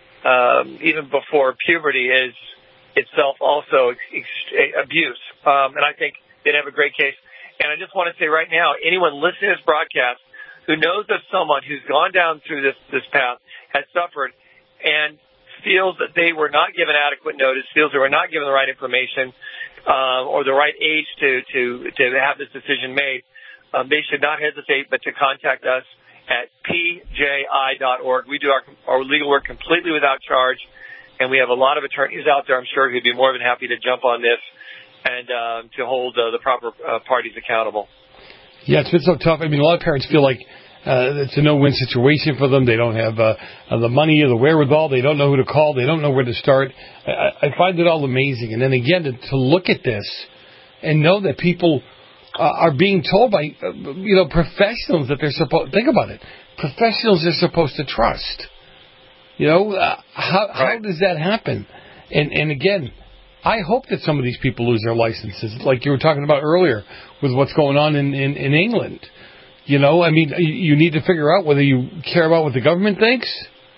um, even before puberty, is itself also ex- abuse. Um, and I think they'd have a great case. And I just want to say right now, anyone listening to this broadcast who knows of someone who's gone down through this, this path, has suffered, and feels that they were not given adequate notice, feels they were not given the right information uh, or the right age to, to, to have this decision made, um, they should not hesitate but to contact us at P J I dot org. We do our, our legal work completely without charge, and we have a lot of attorneys out there, I'm sure, who'd be more than happy to jump on this and uh, to hold uh, the proper uh, parties accountable. Yeah, it's been so tough. I mean, a lot of parents feel like Uh, it's a no-win situation for them. They don't have uh, uh, the money or the wherewithal. They don't know who to call. They don't know where to start. I, I find it all amazing. And then again, to, to look at this and know that people uh, are being told by, uh, you know, professionals that they're supposed, think about it, professionals they're supposed to trust. You know, uh, how, how does that happen? And, and again, I hope that some of these people lose their licenses, like you were talking about earlier with what's going on in, in, in England. You know, I mean, you need to figure out whether you care about what the government thinks,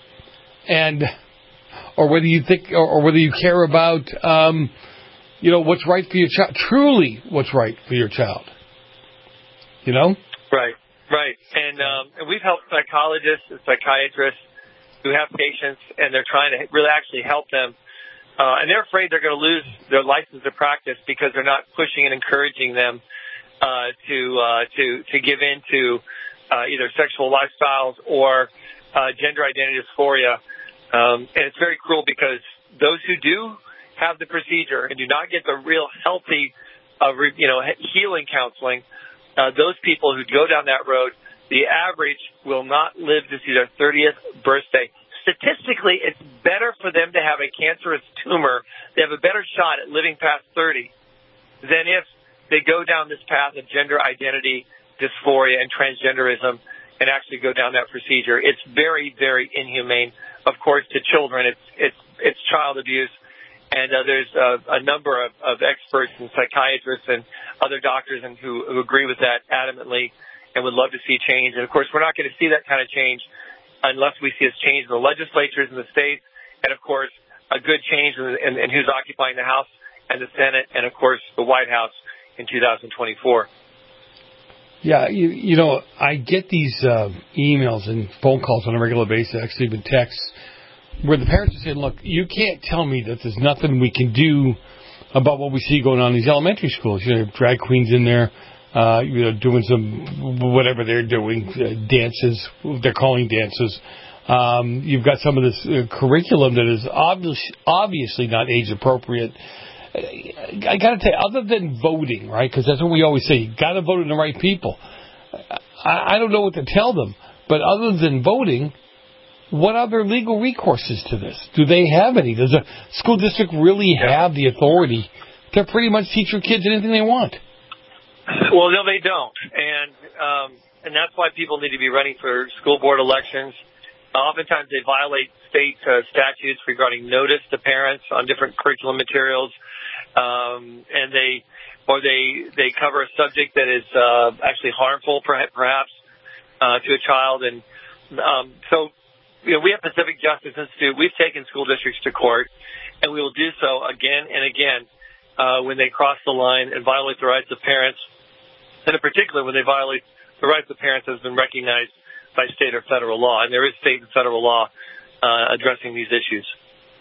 and or whether you think, or, or whether you care about, um, you know, what's right for your child. Truly, what's right for your child. You know. Right, right, and um, and we've helped psychologists and psychiatrists who have patients, and they're trying to really actually help them, uh, and they're afraid they're going to lose their license to practice because they're not pushing and encouraging them Uh, to uh, to to give in to uh, either sexual lifestyles or uh, gender identity dysphoria, um, and it's very cruel because those who do have the procedure and do not get the real healthy, uh, re- you know, healing counseling, uh, those people who go down that road, the average will not live to see their thirtieth birthday. Statistically, it's better for them to have a cancerous tumor. They have a better shot at living past thirty than if they go down this path of gender identity dysphoria and transgenderism and actually go down that procedure. It's very, very inhumane. Of course, to children, it's it's it's child abuse, and uh, there's uh, a number of, of experts and psychiatrists and other doctors and who, who agree with that adamantly and would love to see change. And of course, we're not going to see that kind of change unless we see a change in the legislatures in the states, and of course, a good change in, in, in who's occupying the House and the Senate, and of course, the White House in two thousand twenty-four. Yeah, you, you know, I get these uh, emails and phone calls on a regular basis, actually even texts, where the parents are saying, look, you can't tell me that there's nothing we can do about what we see going on in these elementary schools. You know, drag queens in there, uh, you know, doing some, whatever they're doing, uh, dances, they're calling dances. Um, you've got some of this uh, curriculum that is obvious, obviously not age appropriate. I got to tell you, other than voting, right, because that's what we always say, you got to vote in the right people. I, I don't know what to tell them, but other than voting, what other legal recourses to this? Do they have any? Does a school district really have the authority to pretty much teach your kids anything they want? Well, no, they don't. And um, and that's why people need to be running for school board elections. Oftentimes they violate state uh, statutes regarding notice to parents on different curriculum materials. Um, and they, or they, they cover a subject that is, uh, actually harmful perhaps, uh, to a child. And, um, so, you know, we at Pacific Justice Institute, we've taken school districts to court, and we will do so again and again, uh, when they cross the line and violate the rights of parents, and in particular when they violate the rights of parents that has been recognized by state or federal law. And there is state and federal law, uh, addressing these issues.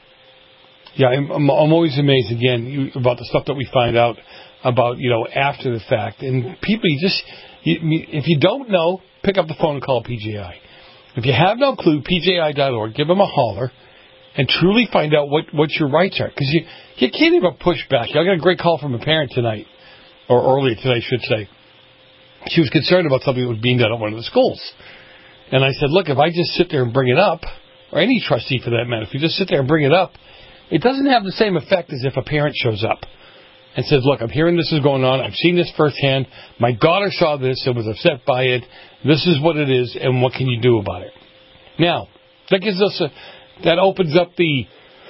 Yeah, I'm, I'm always amazed, again, you, about the stuff that we find out about, you know, after the fact. And people, you just, you, if you don't know, pick up the phone and call P J I. If you have no clue, P J I dot org, give them a holler and truly find out what, what your rights are. Because you, you can't even push back. I got a great call from a parent tonight, or earlier today, I should say. She was concerned about something that was being done at one of the schools. And I said, look, if I just sit there and bring it up, or any trustee for that matter, if you just sit there and bring it up, it doesn't have the same effect as if a parent shows up and says, look, I'm hearing this is going on. I've seen this firsthand. My daughter saw this and was upset by it. This is what it is, and what can you do about it? Now, that gives us a, that opens up the,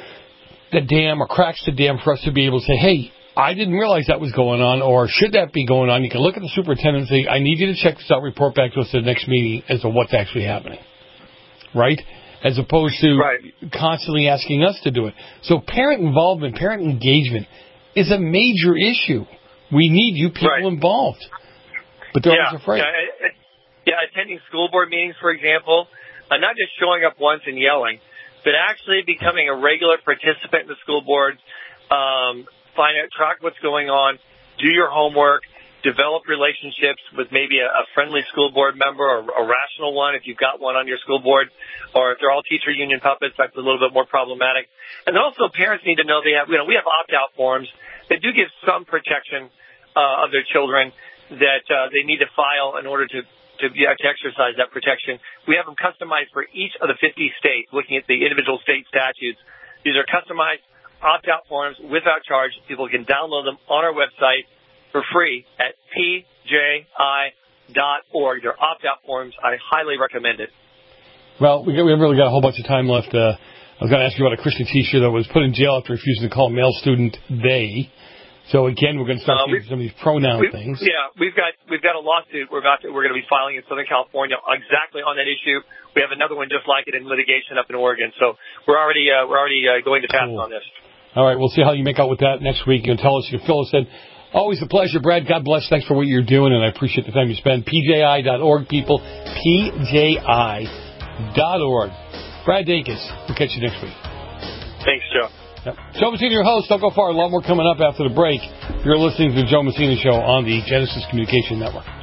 the dam or cracks the dam for us to be able to say, hey, I didn't realize that was going on, or should that be going on? You can look at the superintendent and say, I need you to check this out, report back to us at the next meeting as to what's actually happening. Right? As opposed to right. constantly asking us to do it. So parent involvement, parent engagement is a major issue. We need you people right. involved. But they're yeah. always afraid. Yeah, yeah, attending school board meetings, for example, uh, not just showing up once and yelling, but actually becoming a regular participant in the school board, um, find out, track what's going on, do your homework, develop relationships with maybe a, a friendly school board member or a rational one if you've got one on your school board, or if they're all teacher union puppets, that's a little bit more problematic. And then also parents need to know they have, you know, we have opt-out forms that do give some protection uh, of their children that uh, they need to file in order to, to, yeah, to exercise that protection. We have them customized for each of the fifty states, looking at the individual state statutes. These are customized opt-out forms without charge. People can download them on our website for free at P J I dot org. They're opt-out forms. I highly recommend it. Well, we, got, we really got a whole bunch of time left. Uh, I was going to ask you about a Christian teacher that was put in jail after refusing to call male student they. So again, we're going to start uh, seeing some of these pronoun we, things. Yeah, we've got we've got a lawsuit we're about to, we're going to be filing in Southern California exactly on that issue. We have another one just like it in litigation up in Oregon. So we're already uh, we're already uh, going to pass cool. on this. All right, we'll see how you make out with that next week. You can tell us. You can fill us in. Always a pleasure, Brad. God bless. Thanks for what you're doing, and I appreciate the time you spend. P J I dot org, people. P J I dot org. Brad Dacus. We'll catch you next week. Thanks, Joe. Yep. Joe Messina, your host. Don't go far. A lot more coming up after the break. You're listening to the Joe Messina Show on the Genesis Communication Network.